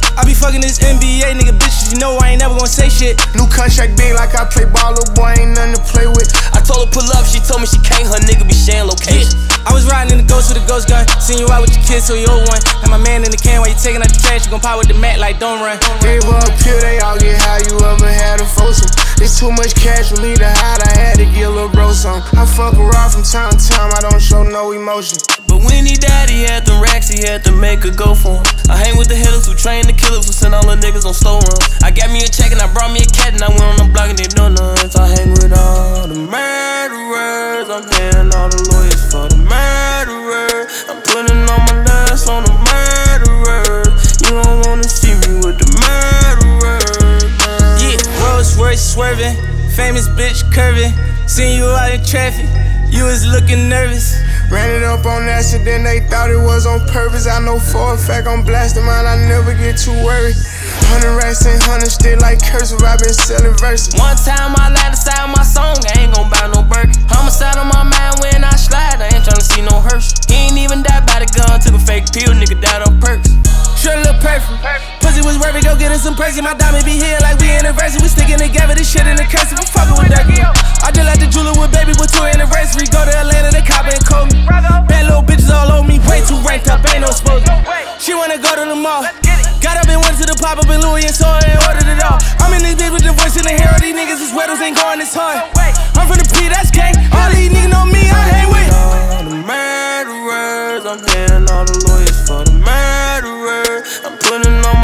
I be fucking this NBA nigga bitches, you know I ain't never gonna say shit. New contract big like I play ball, little boy ain't nothing to play with. I told her pull up, she told me she can't, her nigga be sharing location. I was riding in the ghost with a ghost gun, seen you out with your kids, so you old one. And my man in the can while you taking out the trash, you gon' pop with the mat like don't run. Gave her a pill, they all get high, you ever had a foursome. It's too much cash for me to hide, I had to get a little bro some. I fuck around from time to time, I don't show no emotion. But when he died, he had them racks, he had to make a go for him. I hang with the hitters who train the killers who send all the niggas on slow runs. I got me a check and I brought me a cat and I went on the block and they doing nuts. I hang with all the murderers, I'm paying all the lawyers for the murderers. I'm putting all my lust on the murderers. You don't wanna see me with the murderers. Yeah, Rolls Royce swerving, famous bitch curving. Seen you out in traffic, you was looking nervous. Ran it up on accident, they thought it was on purpose. I know for a fact I'm blasting mine, I never get too worried. 100 racks and 100 still like cursive, I been selling verses. One time I lied inside my song, I ain't gon' buy no Birkin. Homicide on my mind when I slide, I ain't tryna see no hearse. He ain't even died by the gun, took a fake pill, nigga died on perks. Sure look perfect. Pussy was worth it, go get us some perks. My diamond be here like we anniversary. We sticking together, this shit in the cursive. I'm fucking with that girl. I just like the jeweler with baby with 2 anniversary. Go to Atlanta, they cop and call me. Bad little bitches all over me, way too ranked up, ain't no supposed. She wanna go to the mall. Got up and went to the pop up in Louis and saw it and ordered it all. I'm in this bitch with the voice in the hair. These niggas is weddles ain't going this hard. I'm from the P, that's gang. All these niggas know me, I hang with all the murderers, I'm paying all the lawyers for the murderers. I'm putting on